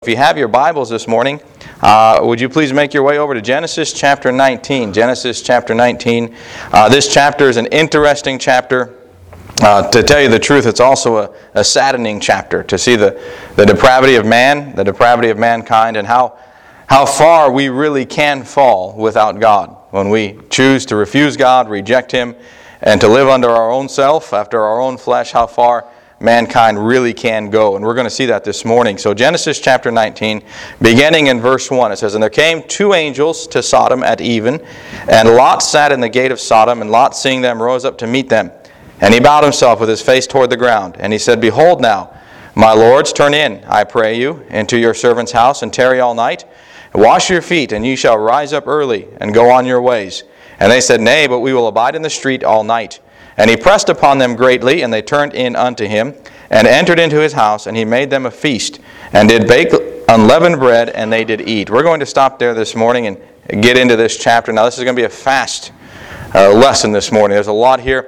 If you have your Bibles this morning, would you please make your way over to Genesis chapter 19. Genesis chapter 19. This chapter is an interesting chapter. To tell you the truth, it's also a saddening chapter to see the depravity of man, the depravity of mankind, and how far we really can fall without God. When we choose to refuse God, reject Him, and to live under our own self, after our own flesh, how far mankind really can go. And we're going to see that this morning. So Genesis chapter 19, beginning in verse 1, it says, "And there came two angels to Sodom at even, and Lot sat in the gate of Sodom, and Lot, seeing them, rose up to meet them. And he bowed himself with his face toward the ground. And he said, Behold now, my lords, turn in, I pray you, into your servant's house, and tarry all night. Wash your feet, and ye shall rise up early, and go on your ways. And they said, Nay, but we will abide in the street all night. And he pressed upon them greatly, and they turned in unto him, and entered into his house, and he made them a feast, and did bake unleavened bread, and they did eat." We're going to stop there this morning and get into this chapter. Now, this is going to be a fast lesson this morning. There's a lot here.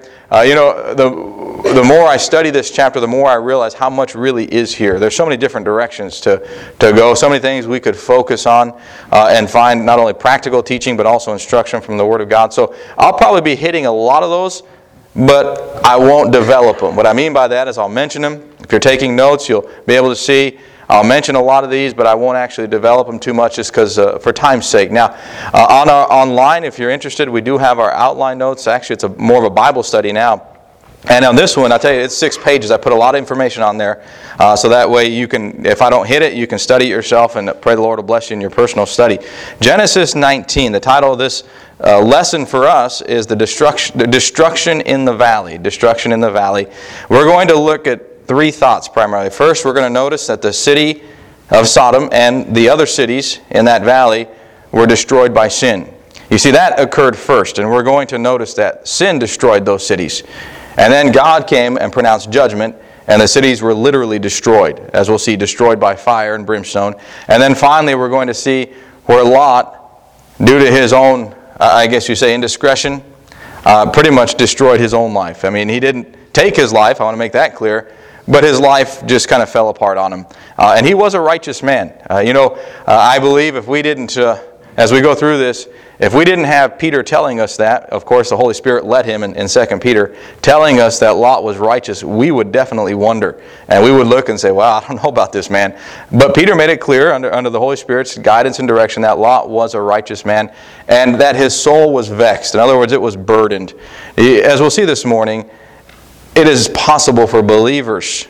The more I study this chapter, the more I realize how much really is here. There's so many different directions to go, so many things we could focus on and find not only practical teaching, but also instruction from the Word of God. So I'll probably be hitting a lot of those, but I won't develop them. What I mean by that is I'll mention them. If you're taking notes, you'll be able to see I'll mention a lot of these, but I won't actually develop them too much just because for time's sake. Now, online, if you're interested, we do have our outline notes. Actually, it's more of a Bible study now. And on this one, I'll tell you, it's 6 pages. I put a lot of information on there, so that way you can, if I don't hit it, you can study it yourself and pray the Lord will bless you in your personal study. Genesis 19, the title of this lesson for us is the destruction in the valley. Destruction in the valley. We're going to look at 3 thoughts primarily. First, we're going to notice that the city of Sodom and the other cities in that valley were destroyed by sin. You see, that occurred first, and we're going to notice that sin destroyed those cities. And then God came and pronounced judgment, and the cities were literally destroyed, as we'll see, destroyed by fire and brimstone. And then finally, we're going to see where Lot, due to his own, I guess you say, indiscretion, pretty much destroyed his own life. I mean, he didn't take his life, I want to make that clear, but his life just kind of fell apart on him. And he was a righteous man. I believe if we didn't, as we go through this, if we didn't have Peter telling us that, of course the Holy Spirit led him in 2 Peter, telling us that Lot was righteous, we would definitely wonder. And we would look and say, well, I don't know about this man. But Peter made it clear under the Holy Spirit's guidance and direction that Lot was a righteous man and that his soul was vexed. In other words, it was burdened. As we'll see this morning, it is possible for believers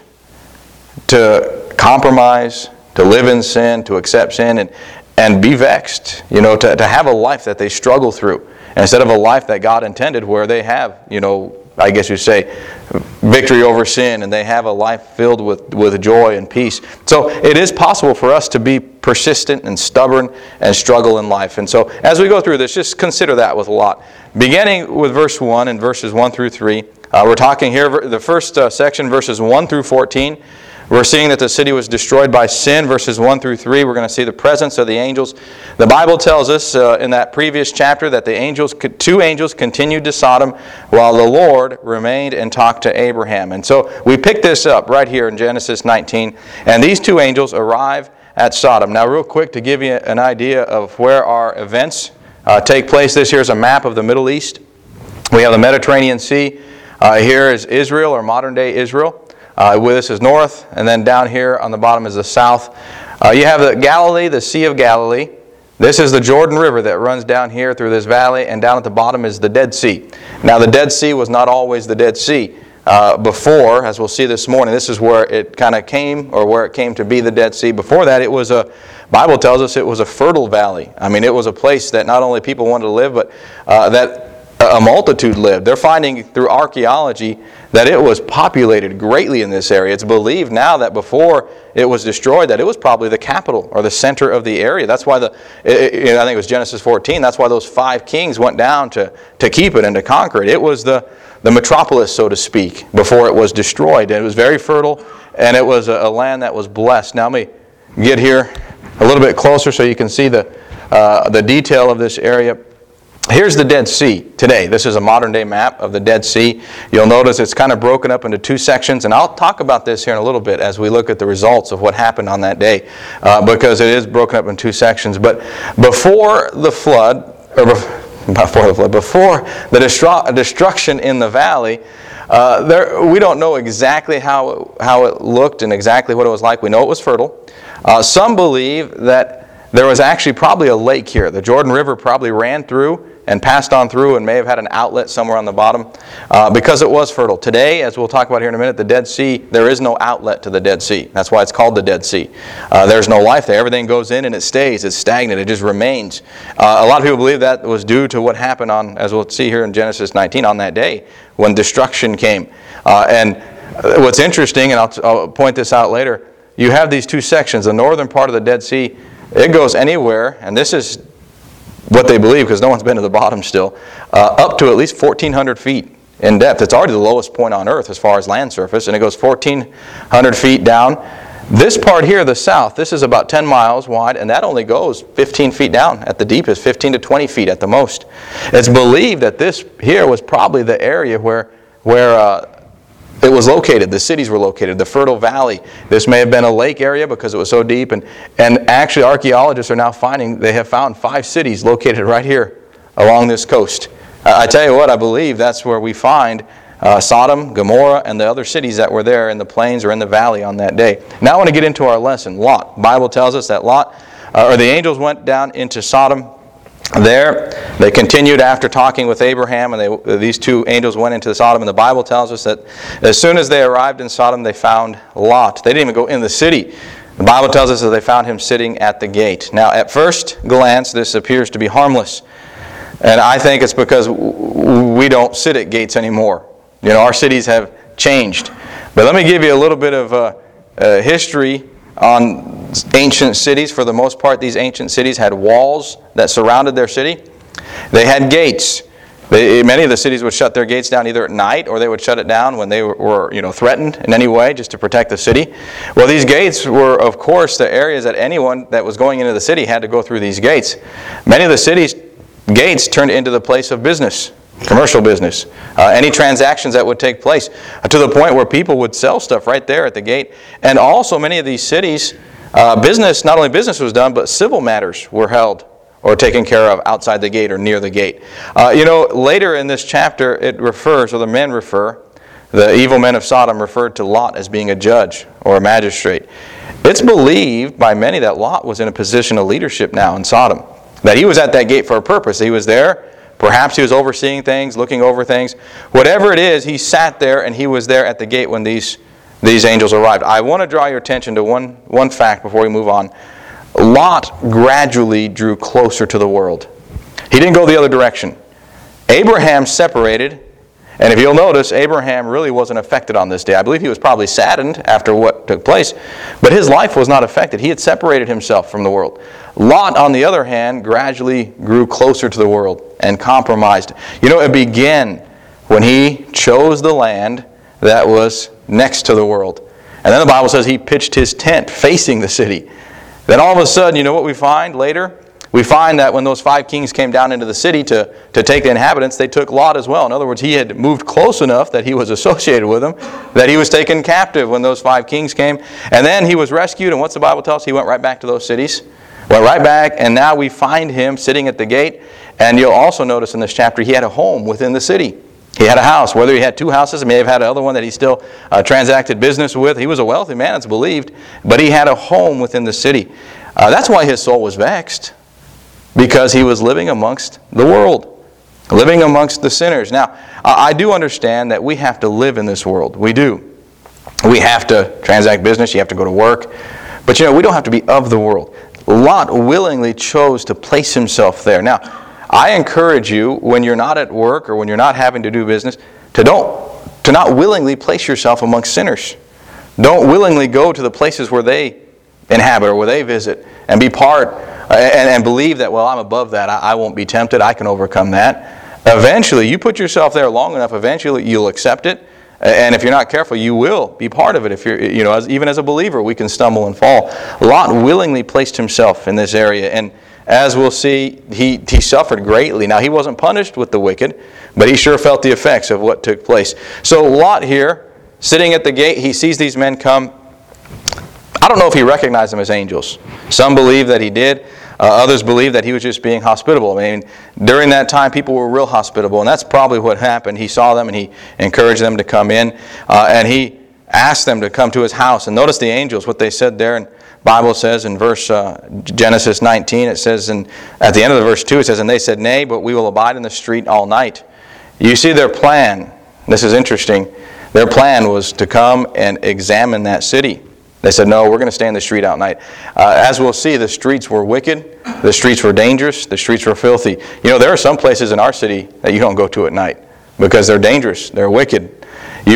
to compromise, to live in sin, to accept sin, and be vexed, to have a life that they struggle through, instead of a life that God intended where they have, I guess you say, victory over sin, and they have a life filled with joy and peace. So it is possible for us to be persistent and stubborn and struggle in life. And so as we go through this, just consider that with Lot. Beginning with verse 1 and verses 1 through 3, we're talking here, the first section, verses 1 through 14. We're seeing that the city was destroyed by sin. Verses 1 through 3, we're going to see the presence of the angels. The Bible tells us in that previous chapter that the 2 angels continued to Sodom while the Lord remained and talked to Abraham. And so we pick this up right here in Genesis 19. And these 2 angels arrive at Sodom. Now real quick to give you an idea of where our events take place. This here is a map of the Middle East. We have the Mediterranean Sea. Here is Israel, or modern-day Israel. With us is north, and then down here on the bottom is the south. You have the Galilee, the Sea of Galilee. This is the Jordan River that runs down here through this valley, and down at the bottom is the Dead Sea. Now the Dead Sea was not always the Dead Sea. Before, as we'll see this morning, this is where it kind of came, or where it came to be the Dead Sea. Before that, Bible tells us it was a fertile valley. I mean, it was a place that not only people wanted to live, but that a multitude lived. They're finding through archaeology that it was populated greatly in this area. It's believed now that before it was destroyed, that it was probably the capital or the center of the area. That's why I think it was Genesis 14, that's why those 5 kings went down to keep it and to conquer it. It was the metropolis, so to speak, before it was destroyed. And it was very fertile, and it was a land that was blessed. Now let me get here a little bit closer so you can see the detail of this area. Here's the Dead Sea today. This is a modern-day map of the Dead Sea. You'll notice it's kind of broken up into two sections, and I'll talk about this here in a little bit as we look at the results of what happened on that day, because it is broken up in two sections. But before the flood, before the destruction in the valley, we don't know exactly how it looked and exactly what it was like. We know it was fertile. Some believe that there was actually probably a lake here. The Jordan River probably ran through and passed on through and may have had an outlet somewhere on the bottom because it was fertile. Today, as we'll talk about here in a minute, the Dead Sea, there is no outlet to the Dead Sea. That's why it's called the Dead Sea. There's no life there. Everything goes in and it stays. It's stagnant. It just remains. A lot of people believe that was due to what happened on, as we'll see here in Genesis 19, on that day when destruction came. And what's interesting, and I'll point this out later, you have these two sections. The northern part of the Dead Sea, it goes anywhere, and this is what they believe because no one's been to the bottom still, up to at least 1,400 feet in depth. It's already the lowest point on earth as far as land surface, and it goes 1,400 feet down. This part here, the south, this is about 10 miles wide, and that only goes 15 feet down at the deepest, 15 to 20 feet at the most. It's believed that this here was probably the area where it was located. The cities were located, the fertile valley. This may have been a lake area because it was so deep. And actually, archaeologists are now they have found 5 cities located right here along this coast. I tell you what, I believe that's where we find Sodom, Gomorrah, and the other cities that were there in the plains or in the valley on that day. Now I want to get into our lesson. Lot. The Bible tells us that the angels went down into Sodom. There, they continued after talking with Abraham, and these two angels went into Sodom, and the Bible tells us that as soon as they arrived in Sodom, they found Lot. They didn't even go in the city. The Bible tells us that they found him sitting at the gate. Now, at first glance, this appears to be harmless, and I think it's because we don't sit at gates anymore. You know, our cities have changed. But let me give you a little bit of history on ancient cities. For the most part, these ancient cities had walls that surrounded their city. They had gates. Many of the cities would shut their gates down either at night or they would shut it down when they were threatened in any way, just to protect the city. Well, these gates were, of course, the areas that anyone that was going into the city had to go through these gates. Many of the city's gates turned into the place of business. Commercial business, any transactions that would take place, to the point where people would sell stuff right there at the gate. And also many of these cities, not only business was done, but civil matters were held or taken care of outside the gate or near the gate. Later in this chapter, the evil men of Sodom referred to Lot as being a judge or a magistrate. It's believed by many that Lot was in a position of leadership now in Sodom, that he was at that gate for a purpose. He was there. Perhaps he was overseeing things, looking over things. Whatever it is, he sat there and he was there at the gate when these angels arrived. I want to draw your attention to one fact before we move on. Lot gradually drew closer to the world. He didn't go the other direction. Abraham separated, and if you'll notice, Abraham really wasn't affected on this day. I believe he was probably saddened after what took place, but his life was not affected. He had separated himself from the world. Lot, on the other hand, gradually grew closer to the world and compromised. It began when he chose the land that was next to the world. And then the Bible says he pitched his tent facing the city. Then all of a sudden, you know what we find later? We find that when those 5 kings came down into the city to take the inhabitants, they took Lot as well. In other words, he had moved close enough that he was associated with them, that he was taken captive when those 5 kings came. And then he was rescued, and what's the Bible tell us? He went right back to those cities. Went right back, and now we find him sitting at the gate. And you'll also notice in this chapter, he had a home within the city. He had a house. Whether he had 2 houses, he may have had another one that he still transacted business with. He was a wealthy man, it's believed. But he had a home within the city. That's why his soul was vexed. Because he was living amongst the world. Living amongst the sinners. Now, I do understand that we have to live in this world. We do. We have to transact business. You have to go to work. But we don't have to be of the world. Lot willingly chose to place himself there. Now, I encourage you, when you're not at work or when you're not having to do business, to not willingly place yourself amongst sinners. Don't willingly go to the places where they inhabit or where they visit and be part and believe that, well, I'm above that. I won't be tempted. I can overcome that. Eventually, you put yourself there long enough, eventually you'll accept it. And if you're not careful, you will be part of it. If you're, even as a believer, we can stumble and fall. Lot willingly placed himself in this area, and as we'll see, he suffered greatly. Now, he wasn't punished with the wicked, but he sure felt the effects of what took place. So Lot here, sitting at the gate, he sees these men come. I don't know if he recognized them as angels. Some believe that he did. Others believe that he was just being hospitable. I mean, during that time, people were real hospitable, and that's probably what happened. He saw them, and he encouraged them to come in, and he asked them to come to his house. And notice the angels, what they said there. And Bible says in Genesis 19, it says, at the end of the verse 2, it says, "And they said, Nay, but we will abide in the street all night." You see their plan. This is interesting. Their plan was to come and examine that city. They said, no, we're going to stay in the street all night. As we'll see, the streets were wicked. The streets were dangerous. The streets were filthy. You know, there are some places in our city that you don't go to at night because they're dangerous. They're wicked.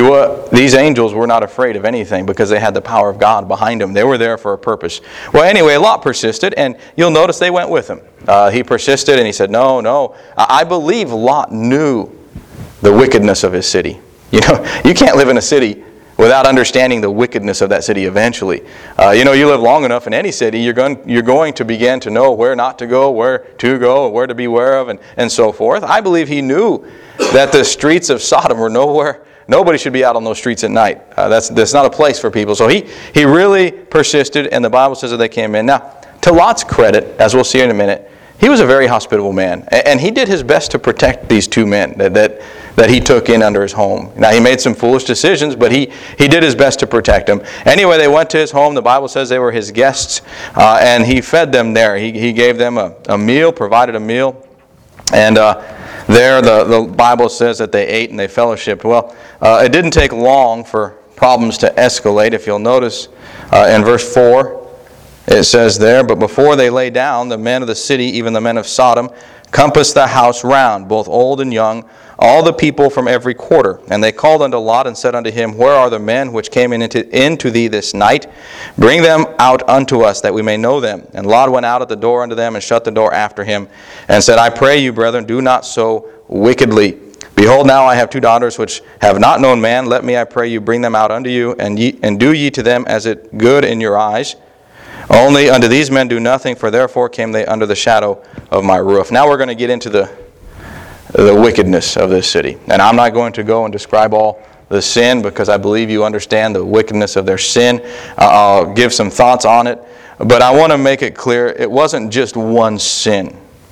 These angels were not afraid of anything because they had the power of God behind them. They were there for a purpose. Well, anyway, Lot persisted, and you'll notice they went with him. He persisted, and he said, no. I believe Lot knew the wickedness of his city. You know, you can't live in a city without understanding the wickedness of that city eventually. You live long enough in any city, you're going to begin to know where not to go, where to beware of, and so forth. I believe he knew that the streets of Sodom were nowhere. Nobody should be out on those streets at night. That's not a place for people. So he really persisted, and the Bible says that they came in. Now, to Lot's credit, as we'll see in a minute, he was a very hospitable man, and he did his best to protect these two men that he took in under his home. Now, he made some foolish decisions, but he did his best to protect them. Anyway, they went to his home. The Bible says they were his guests, and he fed them there. He gave them a meal, provided a meal, and there the Bible says that they ate and they fellowshiped. Well, it didn't take long for problems to escalate. If you'll notice in verse 4, it says there, "But before they lay down, the men of the city, even the men of Sodom, compassed the house round, both old and young, all the people from every quarter. And they called unto Lot and said unto him, Where are the men which came into thee this night? Bring them out unto us, that we may know them. And Lot went out at the door unto them, and shut the door after him, and said, I pray you, brethren, do not so wickedly. Behold, now I have two daughters which have not known man. Let me, I pray you, bring them out unto you, and do ye to them as it good in your eyes. Only unto these men do nothing, for therefore came they under the shadow of my roof." Now we're going to get into the wickedness of this city. And I'm not going to go and describe all the sin because I believe you understand the wickedness of their sin. I'll give some thoughts on it. But I want to make it clear, it wasn't just one sin.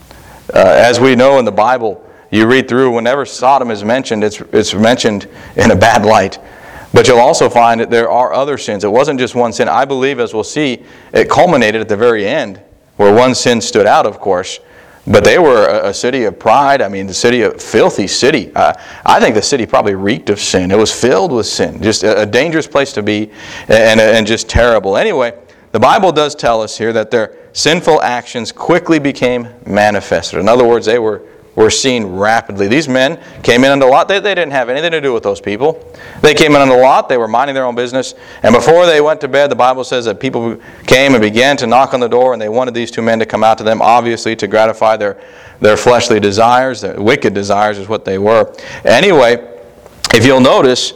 As we know in the Bible, you read through, whenever Sodom is mentioned, it's mentioned in a bad light. But you'll also find that there are other sins. It wasn't just one sin. I believe, as we'll see, it culminated at the very end, where one sin stood out, of course. But they were a city of pride. I mean, filthy city. I think the city probably reeked of sin. It was filled with sin. Just a dangerous place to be, and just terrible. Anyway, the Bible does tell us here that their sinful actions quickly became manifested. In other words, they were seen rapidly. These men came in unto Lot. They didn't have anything to do with those people. They came in unto Lot. They were minding their own business. And before they went to bed, the Bible says that people came and began to knock on the door, and they wanted these two men to come out to them, obviously to gratify their fleshly desires. Their wicked desires is what they were. Anyway, if you'll notice,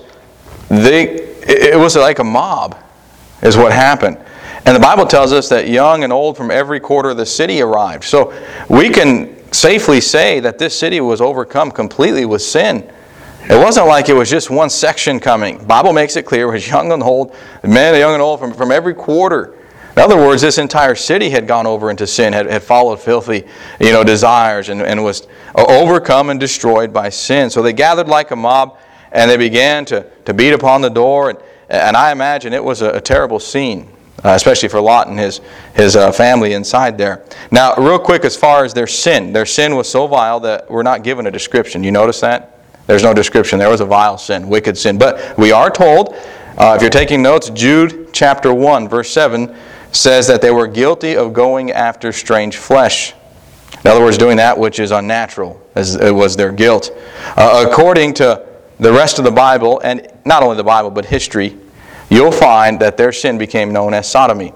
it was like a mob is what happened. And the Bible tells us that young and old from every quarter of the city arrived. So we can safely say that this city was overcome completely with sin. It wasn't like it was just one section coming. The Bible makes it clear it was young and old, men young and old from every quarter. In other words, this entire city had gone over into sin, had followed filthy desires, and was overcome and destroyed by sin. So they gathered like a mob, and they began to beat upon the door, and I imagine it was a terrible scene. Especially for Lot and his family inside there. Now, real quick, as far as their sin was so vile that we're not given a description. You notice that? There's no description. There was a vile sin, wicked sin. But we are told, if you're taking notes, Jude chapter 1, verse 7 says that they were guilty of going after strange flesh. In other words, doing that which is unnatural, as it was their guilt. According to the rest of the Bible, and not only the Bible, but history, you'll find that their sin became known as sodomy.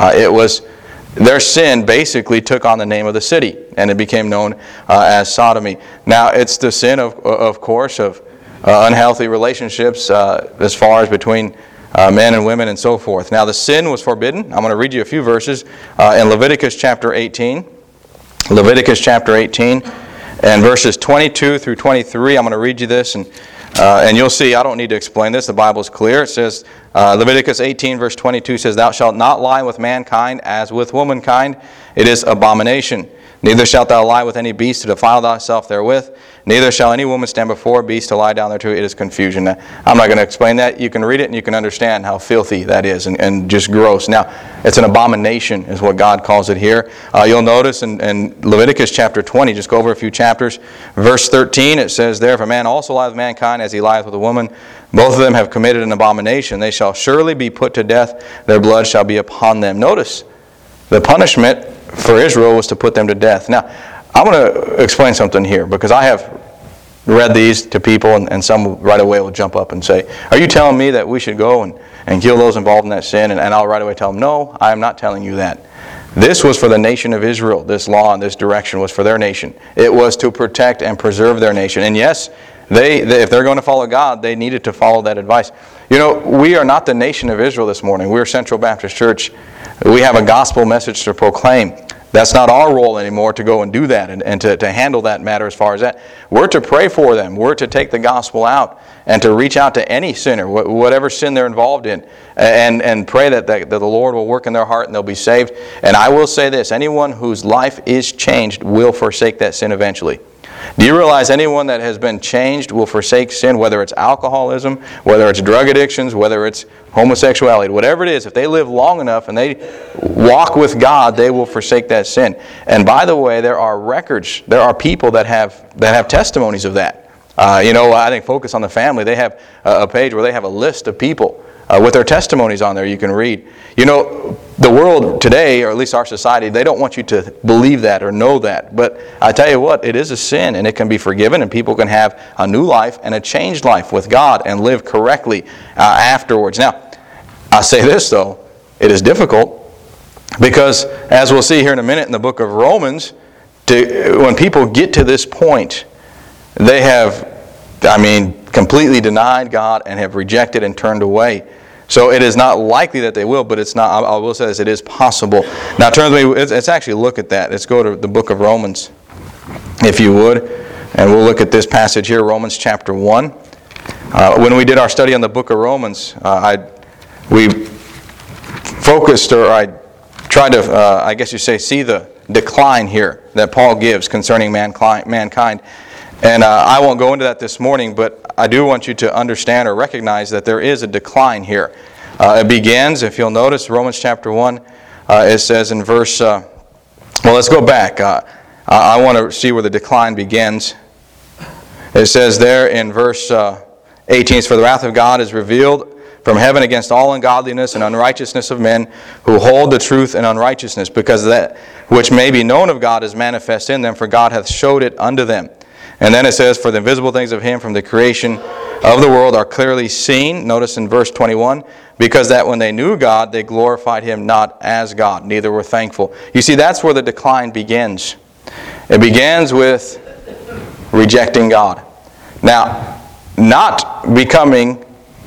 Their sin basically took on the name of the city, and it became known as sodomy. Now, it's the sin, of course, of unhealthy relationships as far as between men and women and so forth. Now, the sin was forbidden. I'm going to read you a few verses in Leviticus chapter 18. Leviticus chapter 18 and verses 22 through 23. I'm going to read you this, and you'll see I don't need to explain this. The Bible is clear. It says, Leviticus 18 verse 22 says, "Thou shalt not lie with mankind as with womankind. It is abomination. Neither shalt thou lie with any beast to defile thyself therewith. Neither shall any woman stand before a beast to lie down thereto. It is confusion." Now, I'm not going to explain that. You can read it and you can understand how filthy that is and just gross. Now, it's an abomination is what God calls it here. You'll notice in Leviticus chapter 20, just go over a few chapters, verse 13, it says there, "If a man also lie with mankind as he lieth with a woman, both of them have committed an abomination. They shall surely be put to death. Their blood shall be upon them." Notice, the punishment for Israel was to put them to death. Now, I'm going to explain something here because I have read these to people and some right away will jump up and say, "Are you telling me that we should go and kill those involved in that sin?" And I'll right away tell them, "No, I am not telling you that." This was for the nation of Israel. This law and this direction was for their nation. It was to protect and preserve their nation. And yes, they if they're going to follow God, they needed to follow that advice. You know, we are not the nation of Israel this morning. We're Central Baptist Church. We have a gospel message to proclaim. That's not our role anymore to go and do that and to handle that matter as far as that. We're to pray for them. We're to take the gospel out and to reach out to any sinner, whatever sin they're involved in, and pray that the Lord will work in their heart and they'll be saved. And I will say this, anyone whose life is changed will forsake that sin eventually. Do you realize anyone that has been changed will forsake sin, whether it's alcoholism, whether it's drug addictions, whether it's homosexuality, whatever it is, if they live long enough and they walk with God, they will forsake that sin. And by the way, there are records, there are people that have testimonies of that. I think Focus on the Family, they have a page where they have a list of people with their testimonies on there you can read. You know, the world today, or at least our society, they don't want you to believe that or know that. But I tell you what, it is a sin and it can be forgiven and people can have a new life and a changed life with God and live correctly afterwards. Now, I say this though, it is difficult because as we'll see here in a minute in the book of Romans, when people get to this point, they have, completely denied God and have rejected and turned away. So it is not likely that they will, but it's not. I will say this, it is possible. Now turn with me, let's actually look at that. Let's go to the book of Romans, if you would, and we'll look at this passage here, Romans chapter 1. When we did our study on the book of Romans, we focused, or I tried to, see the decline here that Paul gives concerning mankind. And I won't go into that this morning, but I do want you to understand or recognize that there is a decline here. It begins, if you'll notice, Romans chapter 1, it says in verse, let's go back. I want to see where the decline begins. It says there in verse 18, "For the wrath of God is revealed from heaven against all ungodliness and unrighteousness of men who hold the truth in unrighteousness, because that which may be known of God is manifest in them, for God hath showed it unto them." And then it says, "For the invisible things of Him from the creation of the world are clearly seen." Notice in verse 21, "Because that when they knew God, they glorified Him not as God, neither were thankful." You see, that's where the decline begins. It begins with rejecting God. Now, not becoming,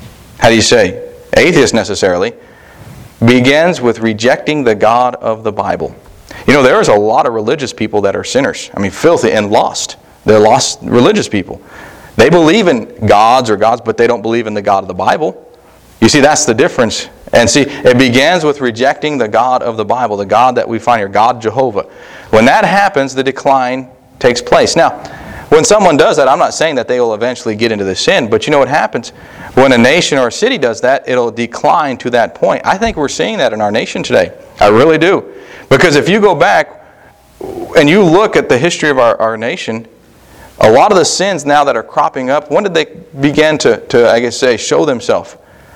atheist necessarily, begins with rejecting the God of the Bible. You know, there's a lot of religious people that are sinners. Filthy and lost. They're lost religious people. They believe in gods, but they don't believe in the God of the Bible. You see, that's the difference. And see, it begins with rejecting the God of the Bible, the God that we find here, God Jehovah. When that happens, the decline takes place. Now, when someone does that, I'm not saying that they will eventually get into the sin, but you know what happens? When a nation or a city does that, it'll decline to that point. I think we're seeing that in our nation today. I really do. Because if you go back and you look at the history of our nation, a lot of the sins now that are cropping up, when did they begin to show themselves?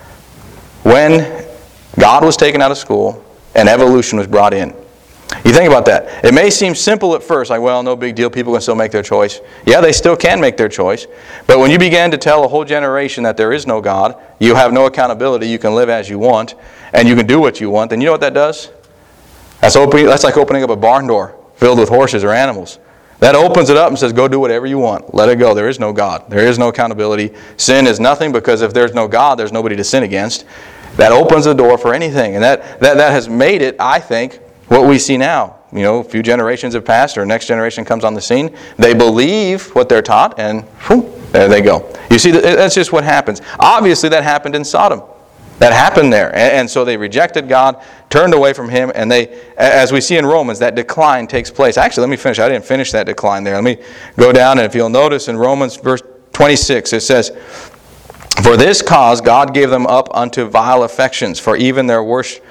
When God was taken out of school and evolution was brought in. You think about that. It may seem simple at first, like, well, no big deal, people can still make their choice. Yeah, they still can make their choice. But when you begin to tell a whole generation that there is no God, you have no accountability, you can live as you want, and you can do what you want, then you know what that does? That's like opening up a barn door filled with horses or animals. That opens it up and says, go do whatever you want. Let it go. There is no God. There is no accountability. Sin is nothing, because if there's no God, there's nobody to sin against. That opens the door for anything. And that has made it, I think, what we see now. a few generations have passed, or next generation comes on the scene. They believe what they're taught, and there they go. You see, that's just what happens. Obviously, that happened in Sodom. That happened there. And so they rejected God, turned away from Him, and they, as we see in Romans, that decline takes place. Actually, let me finish. I didn't finish that decline there. Let me go down, and if you'll notice in Romans verse 26, it says, "For this cause God gave them up unto vile affections, for even their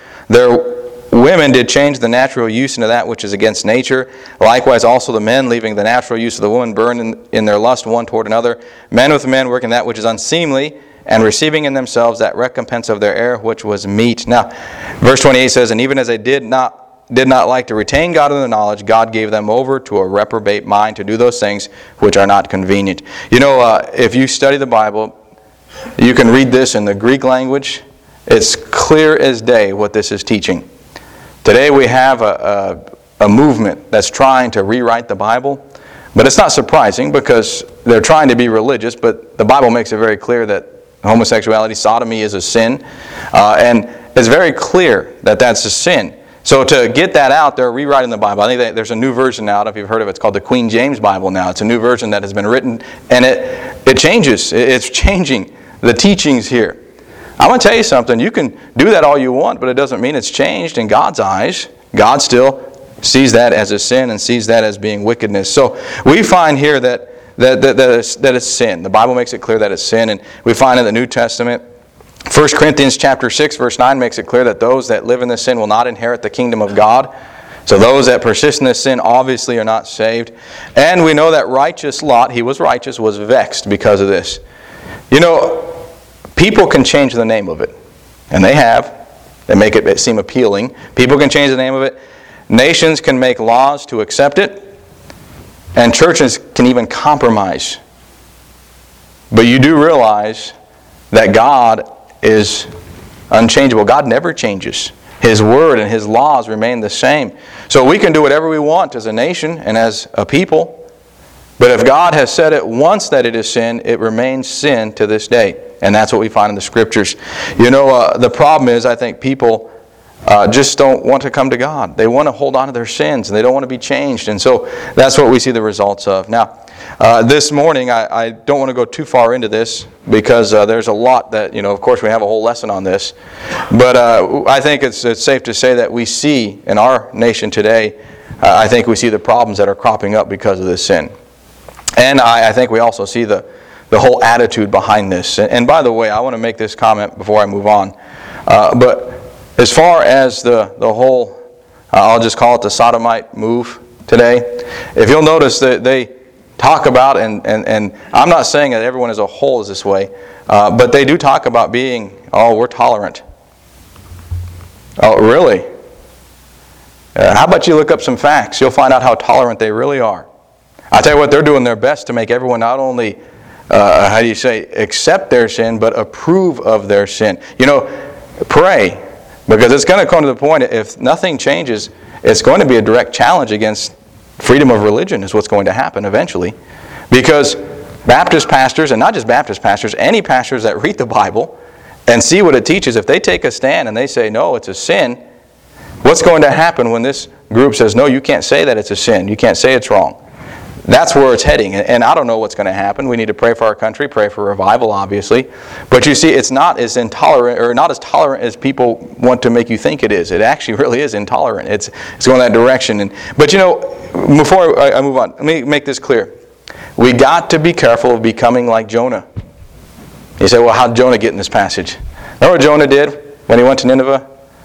women did change the natural use into that which is against nature. Likewise also the men, leaving the natural use of the woman, burned in their lust one toward another. Men with men working that which is unseemly, and receiving in themselves that recompense of their error which was meet." Now, verse 28 says, "And even as they did not like to retain God in the knowledge, God gave them over to a reprobate mind to do those things which are not convenient." If you study the Bible, you can read this in the Greek language. It's clear as day what this is teaching. Today we have a movement that's trying to rewrite the Bible, but it's not surprising because they're trying to be religious, but the Bible makes it very clear that homosexuality, sodomy is a sin, and it's very clear that that's a sin. So to get that out, they're rewriting the Bible. I think that there's a new version now, I don't know if you've heard of it, it's called the Queen James Bible now. It's a new version that has been written, and it changes. It's changing the teachings here. I'm going to tell you something. You can do that all you want, but it doesn't mean it's changed in God's eyes. God still sees that as a sin and sees that as being wickedness. So we find here that it's sin. The Bible makes it clear that it's sin, and we find in the New Testament, 1 Corinthians chapter 6, verse 9 makes it clear that those that live in this sin will not inherit the kingdom of God. So those that persist in this sin obviously are not saved. And we know that righteous Lot, he was righteous, was vexed because of this. People can change the name of it, and they have. They make it seem appealing. People can change the name of it. Nations can make laws to accept it, and churches can even compromise. But you do realize that God is unchangeable. God never changes. His word and His laws remain the same. So we can do whatever we want as a nation and as a people, but if God has said it once that it is sin, it remains sin to this day. And that's what we find in the Scriptures. The problem is, I think people just don't want to come to God. They want to hold on to their sins, and they don't want to be changed. And so that's what we see the results of. Now, this morning, I don't want to go too far into this because there's a lot that, of course we have a whole lesson on this. But I think it's safe to say that we see in our nation today, I think we see the problems that are cropping up because of this sin. And I think we also see the whole attitude behind this. And by the way, I want to make this comment before I move on. But as far as the whole, I'll just call it the sodomite move today, if you'll notice that they talk about, and I'm not saying that everyone as a whole is this way, but they do talk about being, we're tolerant. Oh, really? How about you look up some facts? You'll find out how tolerant they really are. I tell you what, they're doing their best to make everyone not only, accept their sin, but approve of their sin. Pray, because it's going to come to the point, if nothing changes, it's going to be a direct challenge against freedom of religion is what's going to happen eventually. Because Baptist pastors, and not just Baptist pastors, any pastors that read the Bible and see what it teaches, if they take a stand and they say, no, it's a sin, what's going to happen when this group says, no, you can't say that it's a sin, you can't say it's wrong? That's where it's heading, and I don't know what's going to happen. We need to pray for our country, pray for revival, obviously. But you see, it's not as intolerant, or not as tolerant as people want to make you think it is. It actually really is intolerant. It's going that direction. But before I move on, let me make this clear. We got to be careful of becoming like Jonah. You say, well, how'd Jonah get in this passage? Remember what Jonah did when he went to Nineveh?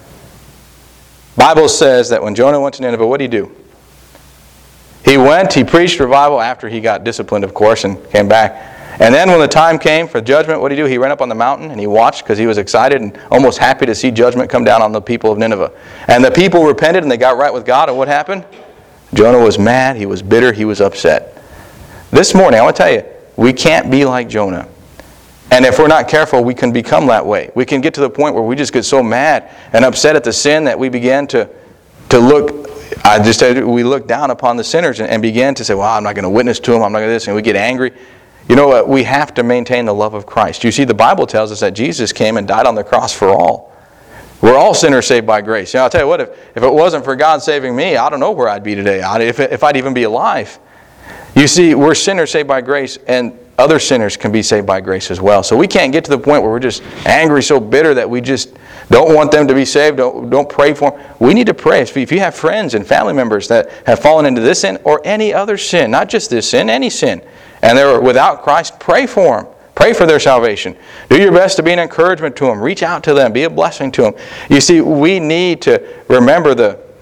Bible says that when Jonah went to Nineveh, what did he do? He went, he preached revival after he got disciplined, of course, and came back. And then when the time came for judgment, what did he do? He ran up on the mountain and he watched because he was excited and almost happy to see judgment come down on the people of Nineveh. And the people repented and they got right with God, and what happened? Jonah was mad, he was bitter, he was upset. This morning, I want to tell you, we can't be like Jonah. And if we're not careful, we can become that way. We can get to the point where we just get so mad and upset at the sin that we begin to look, we look down upon the sinners and begin to say, well, I'm not going to witness to them, I'm not going to do this, and we get angry. You know what? We have to maintain the love of Christ. You see, the Bible tells us that Jesus came and died on the cross for all. We're all sinners saved by grace. I'll tell you what, if it wasn't for God saving me, I don't know where I'd be today, if I'd even be alive. You see, we're sinners saved by grace, and other sinners can be saved by grace as well. So we can't get to the point where we're just angry, so bitter that we just don't want them to be saved, don't pray for them. We need to pray. If you have friends and family members that have fallen into this sin or any other sin, not just this sin, any sin, and they're without Christ, pray for them. Pray for their salvation. Do your best to be an encouragement to them. Reach out to them. Be a blessing to them. You see, we need to remember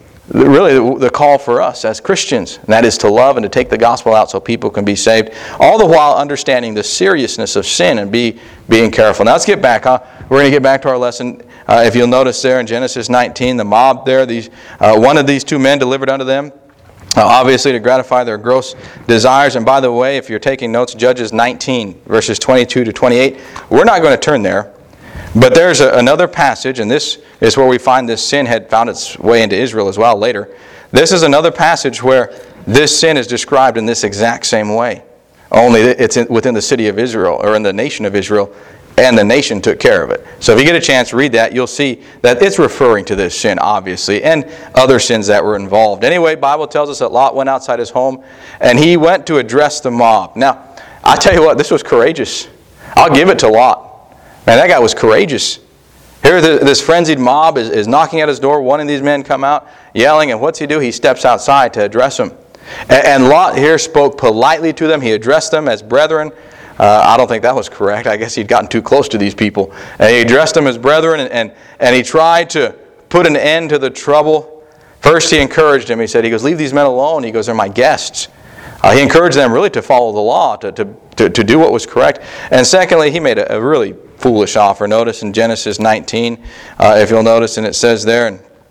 the call for us as Christians, and that is to love and to take the gospel out so people can be saved, all the while understanding the seriousness of sin and being careful. Now let's get back. We're going to get back to our lesson. If you'll notice there in Genesis 19, the mob there, one of these two men delivered unto them, obviously to gratify their gross desires. And by the way, if you're taking notes, Judges 19, verses 22 to 28, we're not going to turn there. But there's another passage, and this is where we find this sin had found its way into Israel as well later. This is another passage where this sin is described in this exact same way. Only it's within the city of Israel, or in the nation of Israel, and the nation took care of it. So if you get a chance to read that, you'll see that it's referring to this sin, obviously, and other sins that were involved. Anyway, Bible tells us that Lot went outside his home, and he went to address the mob. Now, I tell you what, this was courageous. I'll give it to Lot. Man, that guy was courageous. Here this frenzied mob is knocking at his door. One of these men come out, yelling, and what's he do? He steps outside to address them. And Lot here spoke politely to them. He addressed them as brethren. I don't think that was correct. I guess he'd gotten too close to these people. And he addressed them as brethren, and he tried to put an end to the trouble. First, he encouraged him. He goes, leave these men alone. He goes, they're my guests. He encouraged them really to follow the law, to do what was correct. And secondly, he made a really foolish offer. Notice in Genesis 19, if you'll notice, and it says there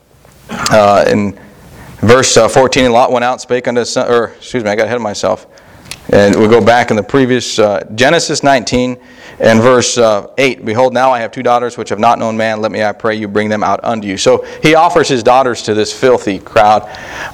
in verse 14, and Lot went out and spake unto his son, I got ahead of myself. And we'll go back in the previous, Genesis 19 and verse 8. Behold, now I have two daughters which have not known man. Let me, I pray you, bring them out unto you. So he offers his daughters to this filthy crowd.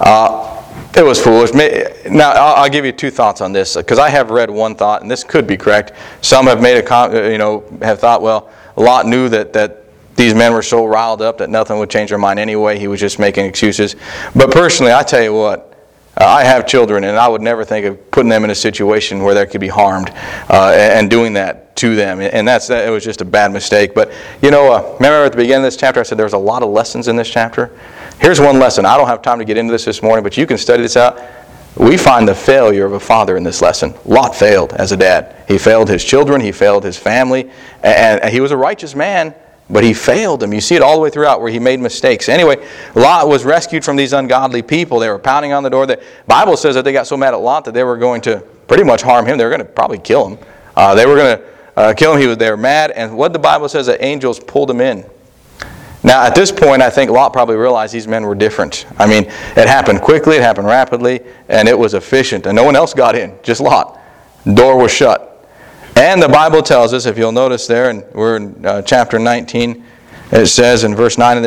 It was foolish. Now, I'll give you two thoughts on this, because I have read one thought, and this could be correct. Some have made have thought, well, Lot knew that these men were so riled up that nothing would change their mind anyway. He was just making excuses. But personally, I tell you what, I have children, and I would never think of putting them in a situation where they could be harmed and doing that to them. And it was just a bad mistake. But, remember at the beginning of this chapter, I said there was a lot of lessons in this chapter. Here's one lesson. I don't have time to get into this morning, but you can study this out. We find the failure of a father in this lesson. Lot failed as a dad. He failed his children. He failed his family. And he was a righteous man, but he failed them. You see it all the way throughout where he made mistakes. Anyway, Lot was rescued from these ungodly people. They were pounding on the door. The Bible says that they got so mad at Lot that they were going to pretty much harm him. They were going to probably kill him. They were going to kill him. They were mad. And what the Bible says, that angels pulled him in. Now, at this point, I think Lot probably realized these men were different. I mean, it happened quickly, it happened rapidly, and it was efficient. And no one else got in, just Lot. Door was shut. And the Bible tells us, if you'll notice there, and we're in chapter 19, it says in verse 9,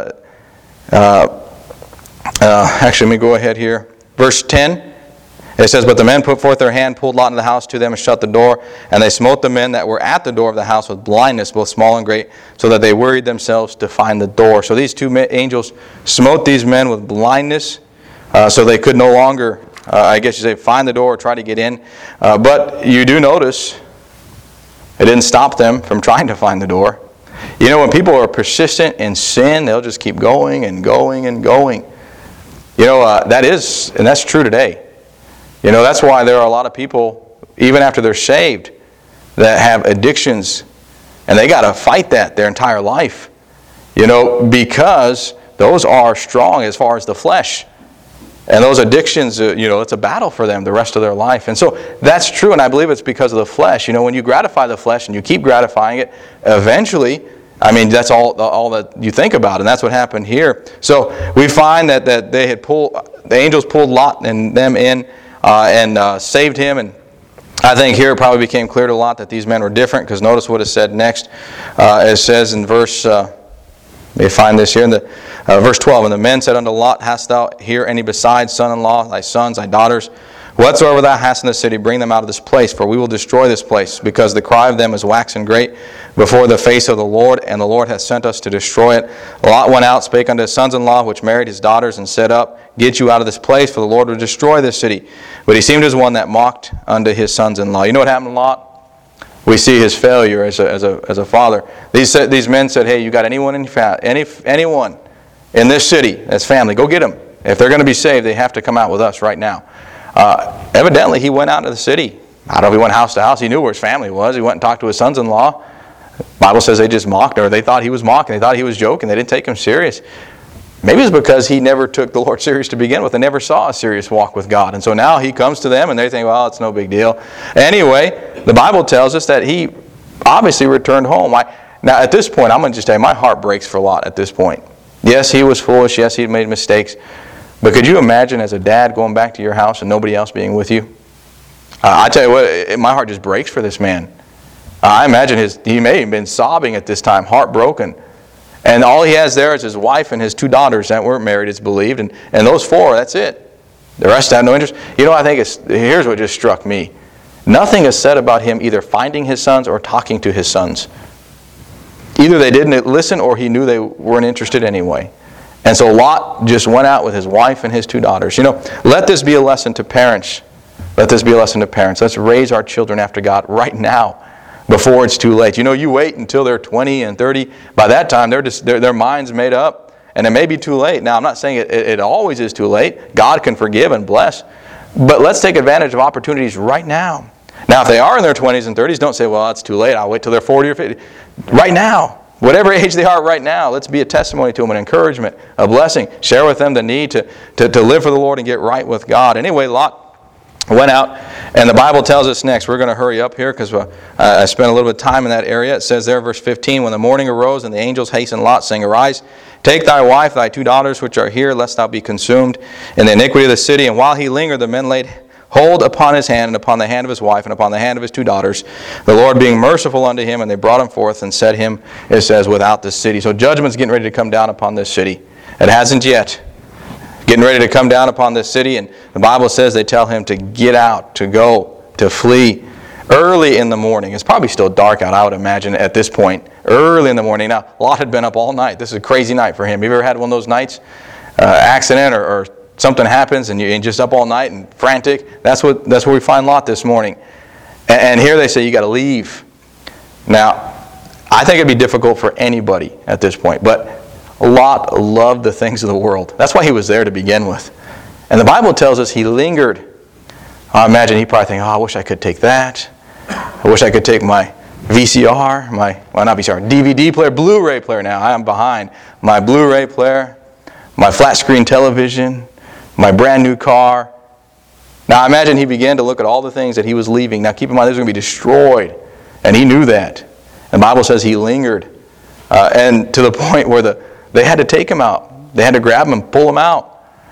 actually, let me go ahead here. Verse 10. It says, but the men put forth their hand, pulled Lot into the house to them, and shut the door. And they smote the men that were at the door of the house with blindness, both small and great, so that they wearied themselves to find the door. So these two angels smote these men with blindness, so they could no longer, I guess you say, find the door or try to get in. But you do notice, it didn't stop them from trying to find the door. When people are persistent in sin, they'll just keep going and going and going. That's true today. That's why there are a lot of people, even after they're saved, that have addictions, and they got to fight that their entire life. Because those are strong as far as the flesh. And those addictions, it's a battle for them the rest of their life. And so that's true, and I believe it's because of the flesh. When you gratify the flesh and you keep gratifying it, eventually, that's all that you think about, and that's what happened here. So we find that the angels pulled Lot and them in, and saved him. And I think here it probably became clear to Lot that these men were different, because notice what is said next. It says in verse, let me find this here, in the verse 12, and the men said unto Lot, hast thou here any besides son-in-law, thy sons, thy daughters, Whatsoever thou hast in the city, bring them out of this place, for we will destroy this place, because the cry of them is waxen great before the face of the Lord, and the Lord hath sent us to destroy it. Lot went out, spake unto his sons-in-law, which married his daughters, and said, Up, get you out of this place, for the Lord will destroy this city. But he seemed as one that mocked unto his sons-in-law. You know what happened to Lot? We see his failure as a father. These men said, Hey, you got anyone in this city that's family, go get them. If they're going to be saved, they have to come out with us right now. Evidently, he went out to the city. I don't know if he went house to house. He knew where his family was. He went and talked to his sons-in-law. The Bible says they just mocked, or they thought he was mocking. They thought he was joking. They didn't take him serious. Maybe it's because he never took the Lord serious to begin with and never saw a serious walk with God. And so now he comes to them and they think, well, it's no big deal. Anyway, the Bible tells us that he obviously returned home. Now, at this point, I'm going to just tell you, my heart breaks for Lot at this point. Yes, he was foolish. Yes, he made mistakes. But could you imagine as a dad going back to your house and nobody else being with you? I tell you what, my heart just breaks for this man. I imagine he may have been sobbing at this time, heartbroken. And all he has there is his wife and his 2 daughters that weren't married, it's believed. And those 4, that's it. The rest have no interest. You know, I think here's what just struck me. Nothing is said about him either finding his sons or talking to his sons. Either they didn't listen or he knew they weren't interested anyway. And so Lot just went out with his wife and his 2 daughters. You know, let this be a lesson to parents. Let this be a lesson to parents. Let's raise our children after God right now before it's too late. You know, you wait until they're 20 and 30. By that time, their mind's made up, and it may be too late. Now, I'm not saying it always is too late. God can forgive and bless. But let's take advantage of opportunities right now. Now, if they are in their 20s and 30s, don't say, well, it's too late. I'll wait till they're 40 or 50. Right now. Whatever age they are right now, let's be a testimony to them, an encouragement, a blessing. Share with them the need to live for the Lord and get right with God. Anyway, Lot went out, and the Bible tells us next. We're going to hurry up here because I spent a little bit of time in that area. It says there, verse 15, When the morning arose and the angels hastened Lot, saying, Arise, take thy wife, thy 2 daughters which are here, lest thou be consumed in the iniquity of the city. And while he lingered, the men laid hold upon his hand and upon the hand of his wife and upon the hand of his 2 daughters, the Lord being merciful unto him, and they brought him forth and set him, it says, without the city. So judgment's getting ready to come down upon this city. It hasn't yet. Getting ready to come down upon this city, and the Bible says they tell him to get out, to go, to flee early in the morning. It's probably still dark out, I would imagine, at this point. Early in the morning. Now, Lot had been up all night. This is a crazy night for him. Have you ever had one of those nights? Accident or something happens and you're just up all night and frantic. That's where we find Lot this morning. And here they say you got to leave. Now, I think it'd be difficult for anybody at this point, but Lot loved the things of the world. That's why he was there to begin with. And the Bible tells us he lingered. I imagine he probably thinking, I wish I could take that. I wish I could take my VCR, not VCR, DVD player, Blu-ray player now. I am behind. My Blu-ray player, my flat screen television, my brand new car. Now I imagine he began to look at all the things that he was leaving. Now keep in mind, these are going to be destroyed. And he knew that. And the Bible says he lingered. And to the point where they had to take him out. They had to grab him and pull him out.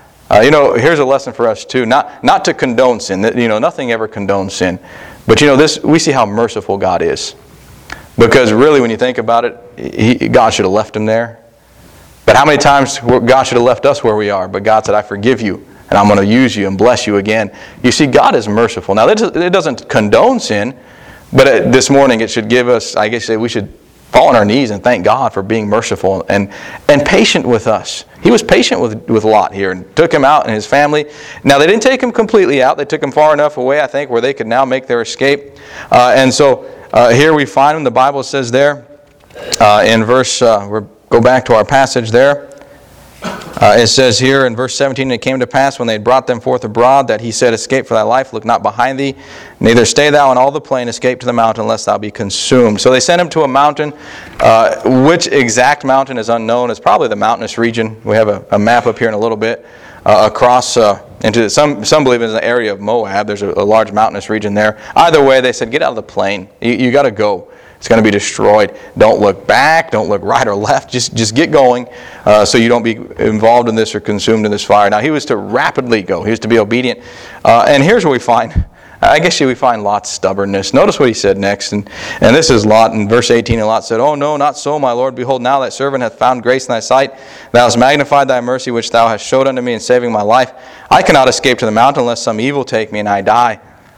Here's a lesson for us too. Not to condone sin. Nothing ever condones sin. But we see how merciful God is. Because really, when you think about it, God should have left him there. But how many times God should have left us where we are? But God said, I forgive you, and I'm going to use you and bless you again. You see, God is merciful. Now, it doesn't condone sin, but this morning it should give us, I guess we should fall on our knees and thank God for being merciful and patient with us. He was patient with Lot here and took him out and his family. Now, they didn't take him completely out. They took him far enough away, I think, where they could now make their escape. And so here we find him. The Bible says there in verse, go back to our passage there. It says here in verse 17, It came to pass when they had brought them forth abroad that he said, Escape for thy life, look not behind thee, neither stay thou in all the plain, escape to the mountain, lest thou be consumed. So they sent him to a mountain. Which exact mountain is unknown. It's probably the mountainous region. We have a map up here in a little bit. Across into some believe it's an area of Moab. There's a large mountainous region there. Either way, they said, get out of the plain. You got to go. It's going to be destroyed. Don't look back. Don't look right or left. Just get going so you don't be involved in this or consumed in this fire. Now, he was to rapidly go. He was to be obedient. And here's what we find. I guess we find Lot's stubbornness. Notice what he said next. And this is Lot in verse 18. And Lot said, "Oh, no, not so, my Lord. Behold, now that servant hath found grace in thy sight. Thou hast magnified thy mercy, which thou hast showed unto me in saving my life. I cannot escape to the mountain unless some evil take me and I die."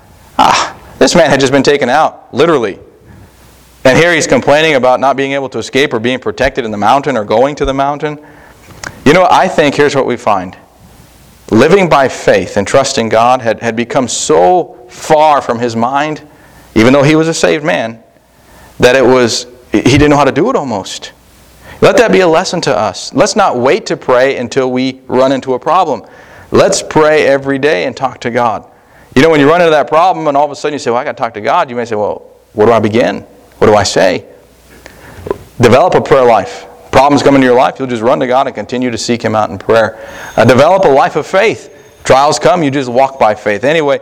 This man had just been taken out, literally. And here he's complaining about not being able to escape or being protected in the mountain or going to the mountain. You know, I think here's what we find. Living by faith and trusting God had become so far from his mind, even though he was a saved man, that he didn't know how to do it almost. Let that be a lesson to us. Let's not wait to pray until we run into a problem. Let's pray every day and talk to God. You know, when you run into that problem and all of a sudden you say, "Well, I got to talk to God," you may say, "Well, where do I begin? What do I say?" Develop a prayer life. Problems come into your life, you'll just run to God and continue to seek Him out in prayer. Develop a life of faith. Trials come, you just walk by faith. Anyway,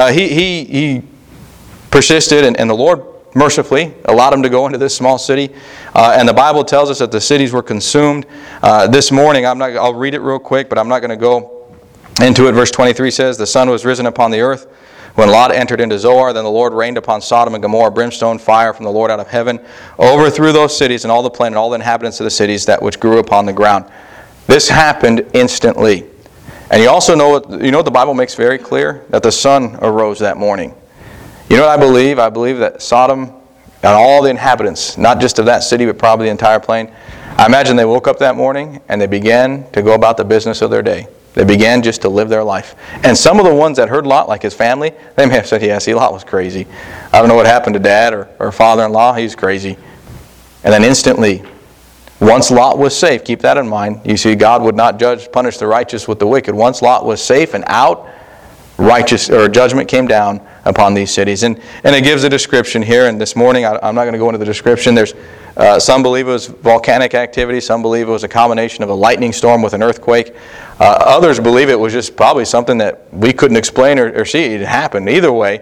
he persisted, and the Lord mercifully allowed him to go into this small city. And the Bible tells us that the cities were consumed. This morning, I'll read it real quick, but I'm not going to go into it. Verse 23 says, "The sun was risen upon the earth when Lot entered into Zoar. Then the Lord rained upon Sodom and Gomorrah brimstone, fire from the Lord out of heaven, overthrew those cities and all the plain and all the inhabitants of the cities that which grew upon the ground." This happened instantly. And you also know what the Bible makes very clear? That the sun arose that morning. You know what I believe? I believe that Sodom and all the inhabitants, not just of that city, but probably the entire plain, I imagine they woke up that morning and they began to go about the business of their day. They began just to live their life. And some of the ones that heard Lot, like his family, they may have said, "Yeah, see, Lot was crazy. I don't know what happened to Dad or father-in-law. He's crazy." And then instantly, once Lot was safe, keep that in mind. You see, God would not punish the righteous with the wicked. Once Lot was safe and out, judgment came down upon these cities. And it gives a description here. And this morning, I'm not going to go into the description. There's some believe it was volcanic activity. Some believe it was a combination of a lightning storm with an earthquake. Others believe it was just probably something that we couldn't explain or see. It happened. Either way,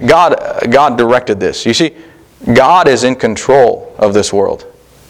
God directed this. You see, God is in control of this world.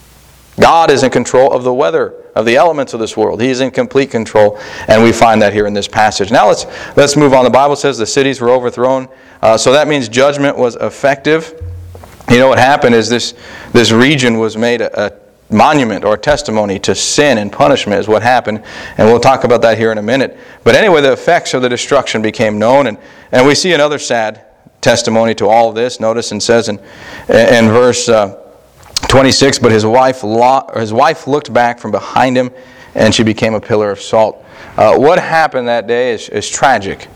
God is in control of the weather, of the elements of this world. He is in complete control, and we find that here in this passage. Now let's move on. The Bible says the cities were overthrown, so that means judgment was effective. You know what happened is this region was made a monument or a testimony to sin and punishment is what happened, and we'll talk about that here in a minute. But anyway, the effects of the destruction became known, and we see another sad testimony to all of this. Notice it says in verse 26, "But his wife looked back from behind him, and she became a pillar of salt." What happened that day is tragic.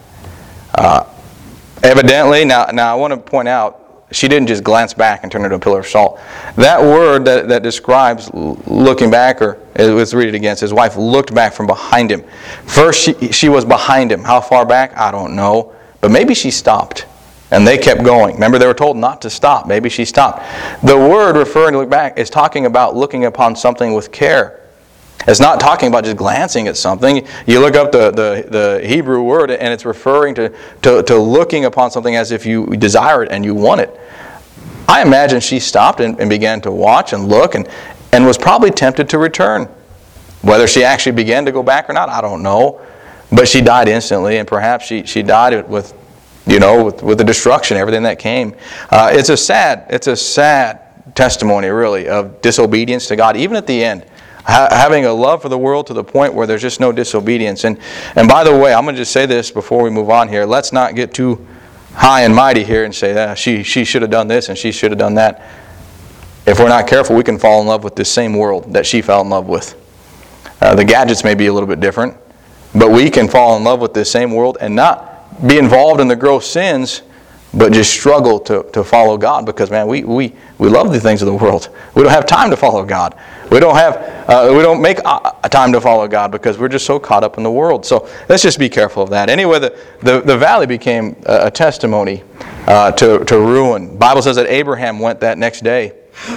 Evidently, now I want to point out, she didn't just glance back and turn into a pillar of salt. That word that describes looking back, or let's read it again. It says, "His wife looked back from behind him." First, she was behind him. How far back? I don't know. But maybe she stopped. And they kept going. Remember, they were told not to stop. Maybe she stopped. The word referring to look back is talking about looking upon something with care. It's not talking about just glancing at something. You look up the Hebrew word, and it's referring to looking upon something as if you desire it and you want it. I imagine she stopped and began to watch and look and was probably tempted to return. Whether she actually began to go back or not, I don't know. But she died instantly, and perhaps she died with the destruction, everything that came. It's a sad testimony, really, of disobedience to God, even at the end. Having a love for the world to the point where there's just no disobedience. And by the way, I'm going to just say this before we move on here. Let's not get too high and mighty here and say, she should have done this and she should have done that. If we're not careful, we can fall in love with this same world that she fell in love with. The gadgets may be a little bit different, but we can fall in love with this same world and not be involved in the gross sins, but just struggle to follow God, because man, we love the things of the world. We don't have time to follow God. We don't make a time to follow God because we're just so caught up in the world. So let's just be careful of that. Anyway, the valley became a testimony to ruin. The Bible says that Abraham went that next day.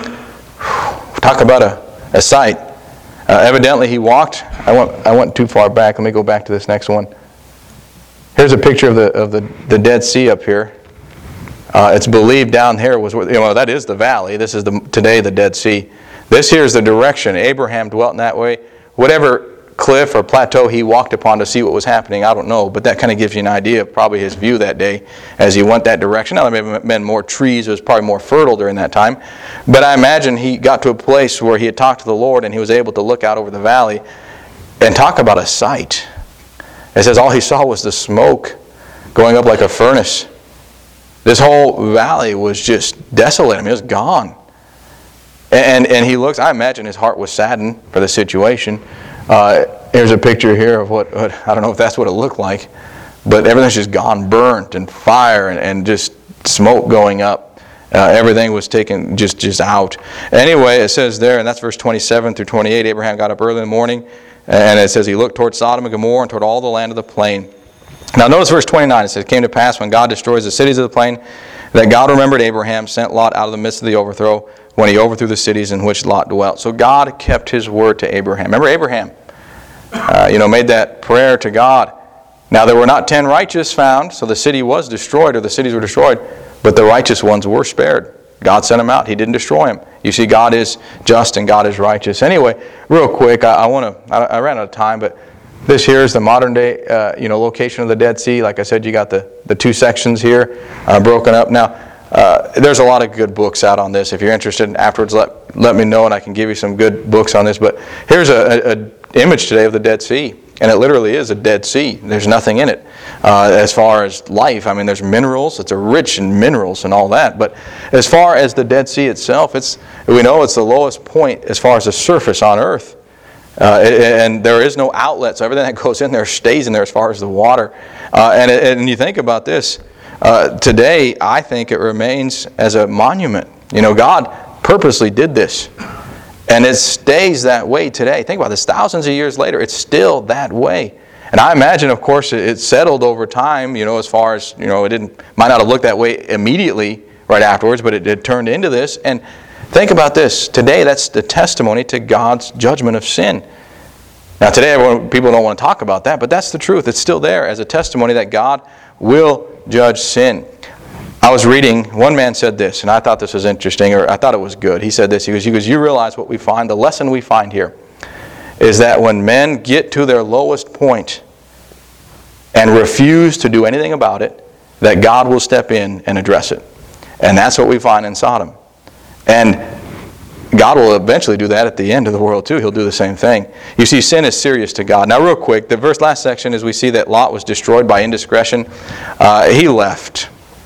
Talk about a sight. Evidently he walked. I went too far back. Let me go back to this next one. Here's a picture of the Dead Sea up here. It's believed down here was that is the valley. This is today the Dead Sea. This here is the direction. Abraham dwelt in that way. Whatever cliff or plateau he walked upon to see what was happening, I don't know. But that kind of gives you an idea of probably his view that day as he went that direction. Now, there may have been more trees. It was probably more fertile during that time. But I imagine he got to a place where he had talked to the Lord and he was able to look out over the valley and talk about a sight. It says all he saw was the smoke going up like a furnace. This whole valley was just desolate. I mean, it was gone. And he looks, I imagine his heart was saddened for the situation. Here's a picture here of what, I don't know if that's what it looked like, but everything's just gone, burnt, and fire, and just smoke going up. Everything was taken just out. Anyway, it says there, and that's verse 27 through 28, Abraham got up early in the morning, and it says he looked toward Sodom and Gomorrah and toward all the land of the plain. Now notice verse 29, it says, it came to pass when God destroys the cities of the plain, that God remembered Abraham, sent Lot out of the midst of the overthrow, when he overthrew the cities in which Lot dwelt. So God kept his word to Abraham. Remember Abraham, made that prayer to God. Now there were not 10 righteous found, so the city was destroyed, or the cities were destroyed, but the righteous ones were spared. God sent them out. He didn't destroy them. You see, God is just and God is righteous. Anyway, real quick, I ran out of time, but this here is the modern day, location of the Dead Sea. Like I said, you got the two sections here broken up. Now, there's a lot of good books out on this. If you're interested, afterwards let me know and I can give you some good books on this. But here's an image today of the Dead Sea. And it literally is a Dead Sea. There's nothing in it as far as life. I mean, there's minerals. It's rich in minerals and all that. But as far as the Dead Sea itself, we know it's the lowest point as far as the surface on earth. And there is no outlet. So everything that goes in there stays in there as far as the water. And you think about this. Today, I think it remains as a monument. God purposely did this. And it stays that way today. Think about this. Thousands of years later, it's still that way. And I imagine, of course, it settled over time, as far as, it might not have looked that way immediately right afterwards, but it turned into this. And think about this. Today, that's the testimony to God's judgment of sin. Now, today, people don't want to talk about that, but that's the truth. It's still there as a testimony that God will judge sin. I was reading, one man said this, and I thought this was interesting, or I thought it was good. He said this, he goes, you realize what we find, the lesson we find here, is that when men get to their lowest point and refuse to do anything about it, that God will step in and address it. And that's what we find in Sodom. And God will eventually do that at the end of the world too. He'll do the same thing. You see, sin is serious to God. Now real quick, the last section is we see that Lot was destroyed by indiscretion. He left.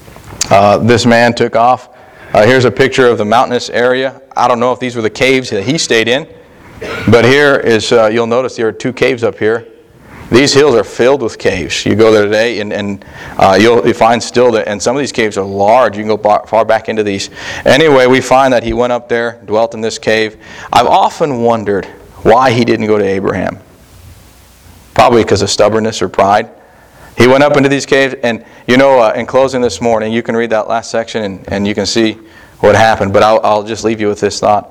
This man took off. Here's a picture of the mountainous area. I don't know if these were the caves that he stayed in. But here is, you'll notice there are two caves up here. These hills are filled with caves. You go there today and you'll find still that, and some of these caves are large. You can go far back into these. Anyway, we find that he went up there, dwelt in this cave. I've often wondered why he didn't go to Abraham. Probably because of stubbornness or pride. He went up into these caves, and in closing this morning, you can read that last section and you can see what happened. But I'll just leave you with this thought.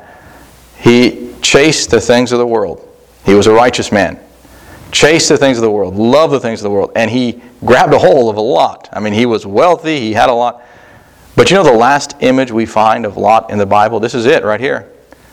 He chased the things of the world. He was a righteous man. Chased the things of the world, loved the things of the world, and he grabbed a hold of a lot. I mean, he was wealthy, he had a lot. But the last image we find of Lot in the Bible, this is it right here,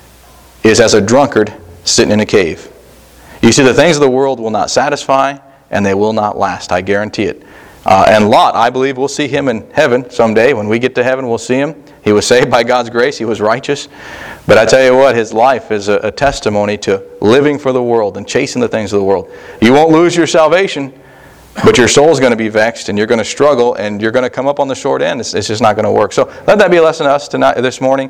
is as a drunkard sitting in a cave. You see, the things of the world will not satisfy, and they will not last, I guarantee it. And Lot, I believe we'll see him in heaven someday. When we get to heaven, we'll see him. He was saved by God's grace. He was righteous. But I tell you what, his life is a testimony to living for the world and chasing the things of the world. You won't lose your salvation, but your soul's going to be vexed, and you're going to struggle, and you're going to come up on the short end. It's just not going to work. So let that be a lesson to us tonight, this morning.